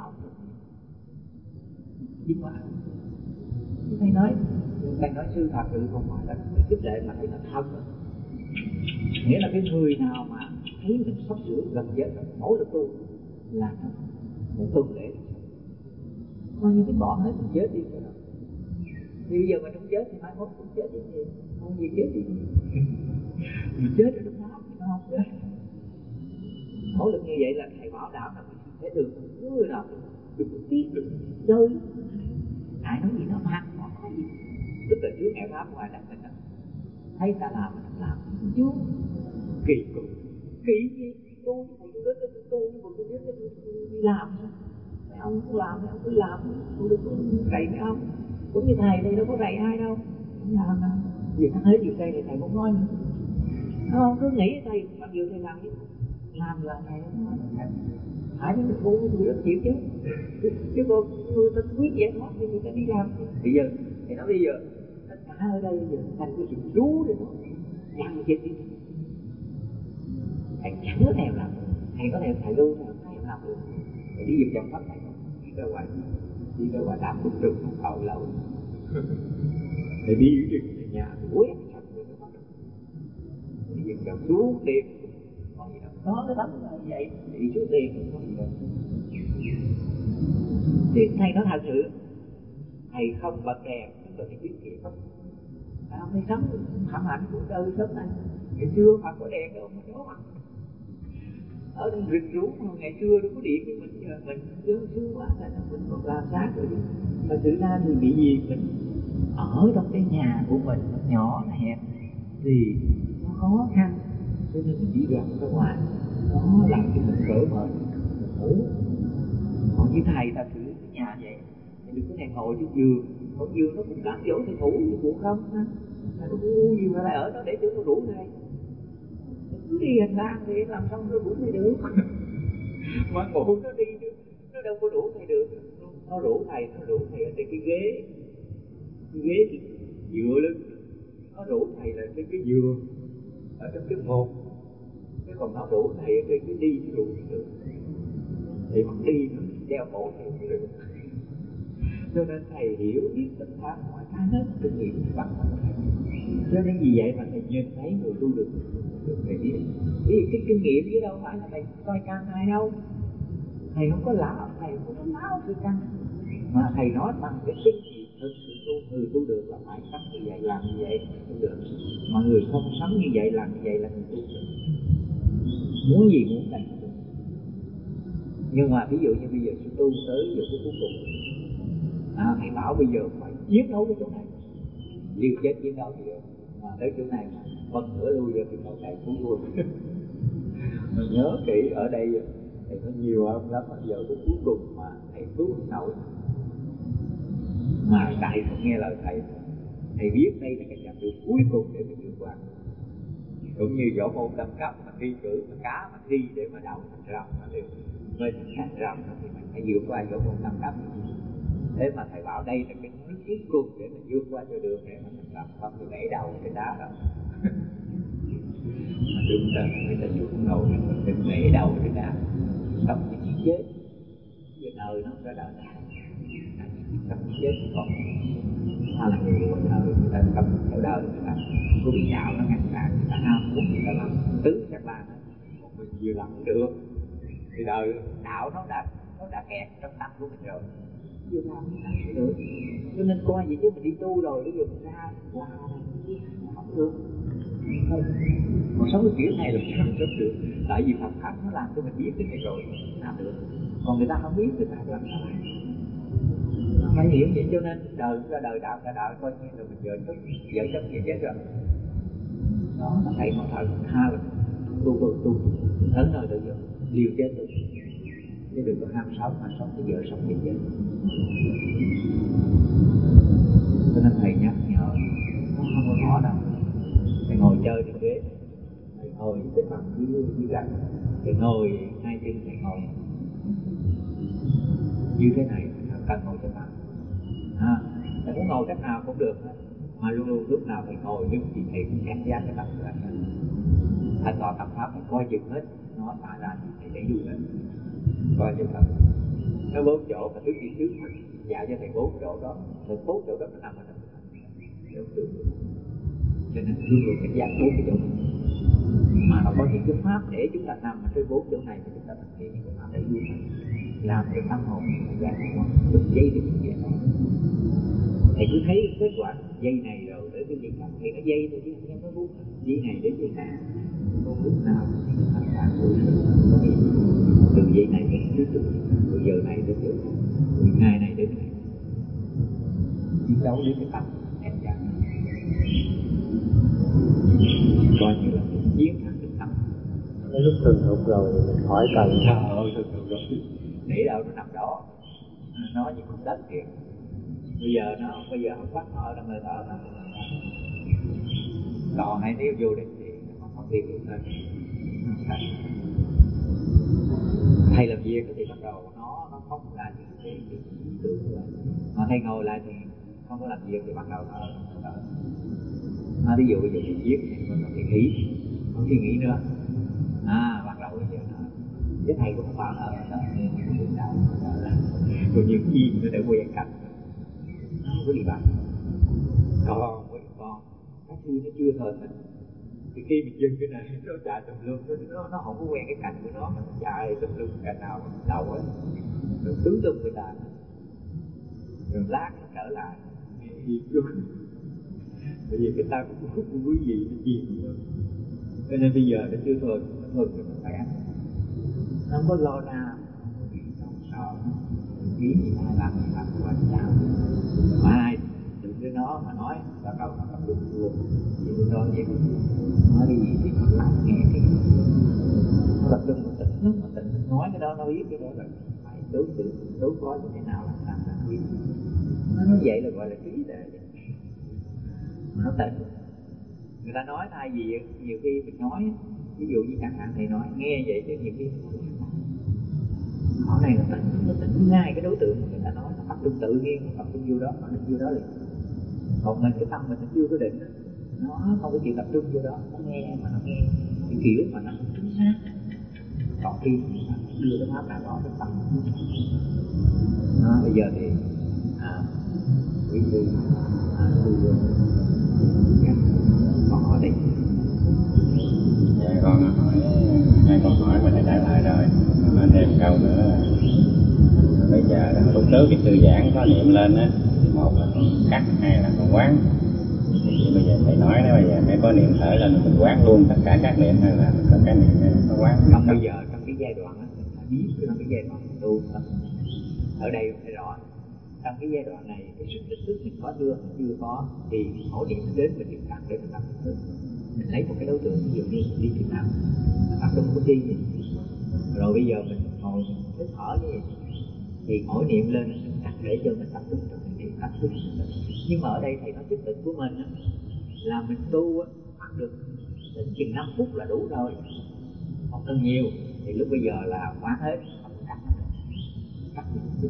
nhưng mà thầy nói thầy nói sư thật sự không phải là mấy khích lệ mà thầy nói thật đó. Nghĩa là cái người nào mà thấy mình sắp sửa gần chết mỗi lần tu là một tuần lễ coi như cái bỏ hết mình chết đi rồi. Thì bây giờ mình không chết thì mai mốt cũng chết đi gì, không gì chết đi mình chết rồi đúng không? Không chết. Mỗi lần như vậy là thầy bảo đảm là mình sẽ được người nào được tiếc được chơi. Ai nói gì nó mang nó có gì, tức là trước ngày pháp ngoài đặt mình thấy ta làm mình làm chứ kỳ cục kỳ gì tôi tôi đến tôi tôi tôi tôi đến tôi đi làm mấy ông không làm mấy ông cứ làm tôi được rầy mấy ông cũng như thầy đây đâu có rầy ai đâu không làm đâu vì thằng hết nhiều đây thì thầy không nói nữa không cứ nghĩ thầy mặc dù thầy làm làm là thầy không nói thầy phải với cô tôi rất chịu chứ chứ cô người ta quyết giải thoát thì người ta đi làm bây giờ thầy nói bây giờ tất cả ở đây bây giờ thành cái sự rú để nó nhăn chết đi thầy chẳng có thèm làm thầy có thèm thầy luôn thầy không thèm làm được thầy đi vòng vòng pháp thầy đi ra ngoài đi ra ngoài đám cục trùng không cầu lâu thầy đi ở trên nhà thầy quét sạch rồi nó bắt đầu đi vòng vòng suốt đêm còn gì đâu có cái tấm như vậy đi suốt đêm không có gì đâu thì thầy nói thật sự thầy không bật đèn tức là thầy biết kỹ không à, thầy sống hãm hạnh của đời sống này ngày xưa Phật có đèn đâu mà đó ở đây rừng rú mà ngày xưa đâu có điện như mình giờ mình sướng sướng quá là mình còn làm sát rồi thật sự ra thì bị gì mình ở trong cái nhà của mình nó nhỏ nó hẹp thì nó khó khăn cho nên mình đi ra ra ngoài nó làm cho mình cỡ mở ngủ còn như thầy thật sự cái nhà vậy thì đừng có thèm ngồi trên giường còn giường nó cũng cám dỗ thầy ngủ thì cũng không ha thầy nó ngu gì mà lại ở đó để cho nó đủ thầy cứ đi hành lang thì làm sao nó đủ thầy được mà ngủ nó đi nó đâu có đủ thầy được nó rủ thầy nó rủ thầy ở trên cái ghế cái ghế thì dựa lưng nó rủ thầy là trên cái giường ở trong cái một cái còn nó rủ thầy ở trên cái đi nó rủ thầy được thì mặt đi nó đeo cổ thầy cũng được cho nên thầy hiểu biết tất cả mọi cái hết kinh nghiệm thì bắt đầu thầy cho nên vì vậy mà thầy nhìn thấy người tu được được thầy biết vì cái kinh nghiệm chứ đâu phải là thầy coi căn ai đâu thầy không có lão thầy không có lão sư căn mà thầy nói bằng cái kinh nghiệm thực sự tu người tu được là phải sống như vậy làm như vậy tu được mà người không sống như vậy làm như vậy là người tu được muốn gì muốn thành được nhưng mà ví dụ như bây giờ sư tu tới giờ cái cuối cùng à, thầy bảo bây giờ phải chiến đấu cái chỗ này liều chết chiến đấu thì được mà tới chỗ này mà phân nửa lui ra thì nó chạy cũng luôn mình nhớ kỹ ở đây thầy có nhiều ông lắm giờ cũng cuối cùng mà thầy cứu không nổi mà tại không nghe lời thầy thầy biết đây là cái chặng đường cuối cùng để mình vượt qua cũng như võ môn tam cấp mà thi cử mà cá mà thi để mà đậu thành rồng mà đều mới thành rồng thì mình phải vượt qua võ môn tam cấp thế mà thầy bảo đây là cái nước cuối cùng để mình vượt qua cho đường để mà thành rồng không thì bể đầu cái đá rồi mà chúng ta người ta vượt ngồi mình phải bể đầu cái đá xong thì chỉ chết giờ đời nó không ra đời nào xong chỉ chết còn ta là người của đời người ta không theo đời người ta có bị đạo nó ngăn cản người ta ham muốn người ta làm tứ các bạn còn mình vừa làm được thì đời đạo nó đã nó đã kẹt trong tâm của mình rồi vừa làm như thế được cho nên coi vậy chứ mình đi tu rồi bây giờ mình ra là không được còn sống cái kiểu này là không sống được tại vì Phật pháp nó làm cho mình biết cái này rồi làm được còn người ta không biết người ta làm sao lại phải hiểu vậy cho nên đời ra đời đạo ra đạo coi như là mình vợ chấp vợ chấp gì chết rồi đó là thầy một thời tha là tu tu tu đến nơi tự do liều chết được chứ đừng có ham sống mà sống thì vợ sống thì chết cho nên thầy nhắc nhở nó không có khó đâu thầy ngồi chơi trên ghế thầy ngồi cái mặt dưới dưới răng thầy ngồi hai chân thầy ngồi như thế này cần ngồi trên mặt à, thầy muốn ngồi cách nào cũng được mà luôn luôn lúc nào thầy ngồi lúc gì thầy cũng cảm giác cái tâm của anh anh tọa tập pháp thầy coi chừng hết nó tạo ra thì thầy để vui hết coi chừng hết nó bốn chỗ mà trước khi trước mà dạy cho thầy bốn chỗ đó thầy bốn chỗ đó nó nằm ở trong đúng được Cho nên luôn luôn cảnh giác bốn cái chỗ này. Mà nó có những cái pháp để chúng ta nằm ở trên bốn chỗ này, thì chúng ta thực hiện những cái pháp đấy luôn, làm cho tâm hồn giải thoát, từng giây được giải thoát. Thầy cứ thấy kết quả dây này rồi đến cái dây khác, thì nó dây thôi chứ không có bút dây này đến dây khác, không bút nào thành ra từ dây này đến trước từ từ giờ này đến giờ này, từ ngày này đến ngày chiến đấu đến cái tâm em dạng coi như là chiến thắng cái tâm. Lúc thường thục rồi thì mình khỏi cần thờ thường thục rồi để đâu nó nằm đó, nó như con đất kìa. Bây giờ nó bây giờ không bắt nó ở trong hơi thở nó còn hay nếu vô định thì nó không tiêu được thôi. Thầy làm việc thì bắt đầu nó nó không là những cái ý tưởng rồi, mà thầy ngồi lại thì không có làm việc thì bắt đầu nó thở. Nó ví dụ bây giờ thì viết thì nghĩ không suy nghĩ nữa, à bắt đầu bây giờ nó cái thầy cũng không bảo là nó đừng đạo rồi nhiều gì nó để quen cảnh không có đi bằng. Còn với con các sư nó chưa thời mình thì khi mình dừng cái này nó chạy tùm lum, nó nó không có quen cái cảnh của nó, mà nó chạy tùm lum cảnh nào đầu ấy rồi tướng tung người ta rồi lát nó trở lại bởi vì cái ta cũng không quý vị nó gì nữa. Cho nên bây giờ nó chưa thôi nó thôi thì nó khỏe, nó không có lo ra không sợ nghĩ gì ai làm gì làm quan trọng mà ai đừng với nó mà nói là câu nó không được luôn vì tôi nói vậy nói cái gì thì nó lắng nghe cái nó tập trung một tỉnh lúc mà tỉnh nói cái đó nó biết cái đó là phải đối xử đối phó như thế nào làm sao làm biết nó nói vậy là gọi là trí tuệ mà nó tỉnh. Người ta nói thay vì nhiều khi mình nói ví dụ như chẳng hạn thầy nói nghe vậy chứ nhiều khi hỏi này nó tỉnh nó tỉnh ngay cái đối tượng mà người ta nói, nó tập trung tự nhiên nó tập trung vô đó, nó định vô đó liền. Còn mình cái tâm mình nó chưa có định, nó không có chịu tập trung vô đó, nó nghe mà nó nghe cái kiểu mà nó không chính xác. Còn khi đưa cái pháp nào đó cái tâm nó bây giờ thì à, quý vị à, tôi còn hỏi đi. Dạ con hỏi hai câu hỏi mà thầy trả lời rồi, nói thêm câu nữa. Bây giờ lúc trước cái sư giảng có niệm lên á, một là con cắt, hai là con quán. Thì bây giờ thầy nói đó, bây giờ phải có niệm thở lên mình quán luôn tất cả các niệm hay là có cái niệm có quán? Không, bây giờ trong cái giai đoạn đó, mình phải biết trong cái giai đoạn tu ở đây phải rõ. Trong cái giai đoạn này cái sức tích thức mình có chưa chưa có thì mỗi niệm đến mình điểm cắt để mình tập thức. Mình lấy một cái đối tượng ví dụ như đi thiền nam tập trung có chi gì rồi bây giờ mình ngồi hít thở như vậy thì mỗi niệm lên cắt để cho mình tập trung trong cái niệm tập trung. Nhưng mà ở đây thầy nói chức tịnh của mình á, là mình tu á, khoảng được đến chừng năm phút là đủ rồi, không cần nhiều. Thì lúc bây giờ là quá hết, không cắt nữa, cắt được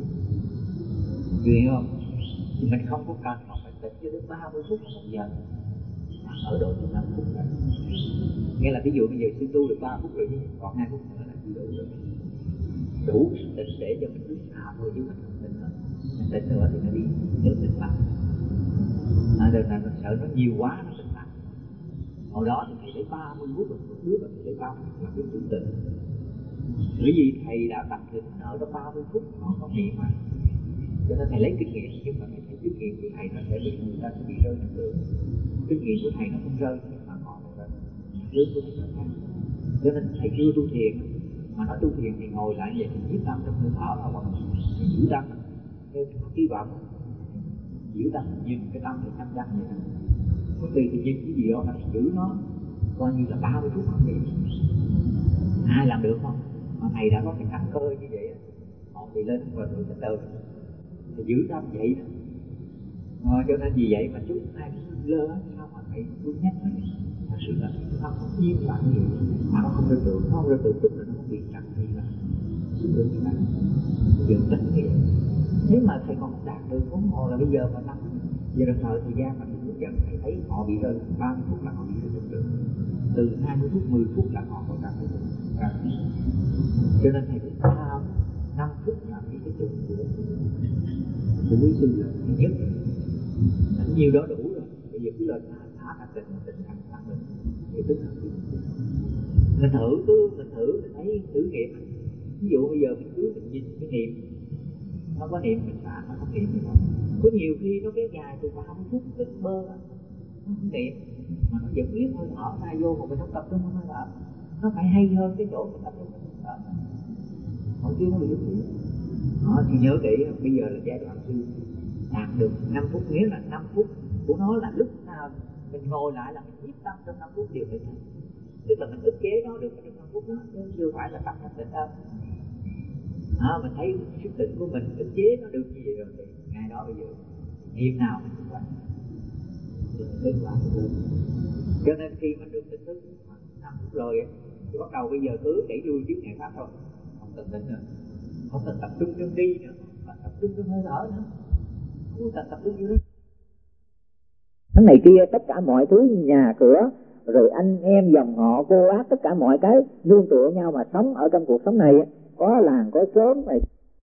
hiểu không? Thì mình không có cần mà phải tịnh cho đến ba mươi phút một giờ, ở độ chừng năm phút rồi. Nghĩa là ví dụ bây giờ sư tu được ba phút rồi, còn hai phút nữa là chưa đủ rồi. Đủ tịnh để cho mình cứ xả thôi chứ mình không tịnh nữa. Mình tịnh nữa thì nó đi nước tịnh lắm. À, đợt này mình sợ nó nhiều quá nó tịnh lắm. Hồi đó thì thầy lấy ba mươi phút rồi, một đứa rồi thầy lấy ba mươi phút là cái chủ tịnh. Bởi vì thầy đã tập tịnh ở đó ba mươi phút họ không niệm mà. Cho nên thầy lấy kinh nghiệm, nhưng mà thầy thấy kinh nghiệm của thầy nó sẽ bị người ta sẽ bị rơi năng lượng. Kinh nghiệm của thầy nó không rơi nhưng mà họ lại rơi nước của thầy nó khác. Cho nên thầy chưa tu thiền mà nói tu thiền thì ngồi lại vậy thì giữ tâm trong hơi thở là hoặc thì giữ tâm theo hy vọng giữ tâm nhìn cái tâm thì chăm chăm vậy đó. Có khi thì nhìn cái gì đó mà giữ nó coi như là ba mươi phút không niệm. Ai làm được không? Mà thầy đã có cái căn cơ như vậy á, họ thì lên và người sẽ đời thì giữ tâm vậy đó. Ờ, cho nên vì vậy mà chúng ai lơ sao mà phải tôi nhắc đấy. Thật sự là nó không yên lặng gì mà nó không ra tượng, nó không ra tượng tức là nó không bị chặt gì là sự đơn như vậy. Dưỡng tỉnh như vậy. Nếu mà thầy còn đạt được huống hồ là bây giờ mà năm giờ đồng thời thời gian mà thầy hướng dẫn thầy thấy họ bị rơi ba mươi phút là họ bị rơi trong tượng, từ hai mươi phút mười phút là họ còn đạt được. Cho nên thầy phải sao năm phút là cái cái trường của của quý sư là thứ nhất, nhiều đó đủ rồi. Bây giờ cứ lên thả thả thả tịnh tịnh thành thanh tịnh, thì tức là mình thử cứ mình thử mình thấy thử nghiệm. Ví dụ bây giờ mình cứ mình nhìn cái niệm, nó có niệm mình xả, nó không niệm gì đâu. Có nhiều khi nó kéo dài từ ba mươi phút đến bơ đó, nó không niệm mà nó vẫn biết hơi thở ra vô mà mình không tập trung hơi thở, nó phải hay hơn cái chỗ mình tập trung hơi thở. Mọi thứ nó bị giống như đó. Thì nhớ kỹ, bây giờ là giai đoạn sư đạt được năm phút, nghĩa là năm phút của nó là lúc nào mình ngồi lại là mình nhiếp tâm trong năm phút điều tịnh, tức là mình ức chế nó được trong năm phút đó, chứ chưa phải là tập thành tịnh đâu. À, mình thấy sức tịnh của mình ức chế nó được như vậy rồi thì ngày đó bây giờ niệm nào mình cũng vậy, thì kết quả được. Cho nên khi mà được tỉnh thức năm phút rồi thì bắt đầu bây giờ cứ đẩy lui trước ngày pháp thôi, không cần tịnh nữa, không cần tập trung trong đi nữa, mà tập trung trong hơi thở nữa, không cần tập trung vô đó. Cái này kia tất cả mọi thứ, nhà cửa rồi anh em dòng họ cô bác, tất cả mọi cái nương tựa nhau mà sống ở trong cuộc sống này, có làng có xóm này.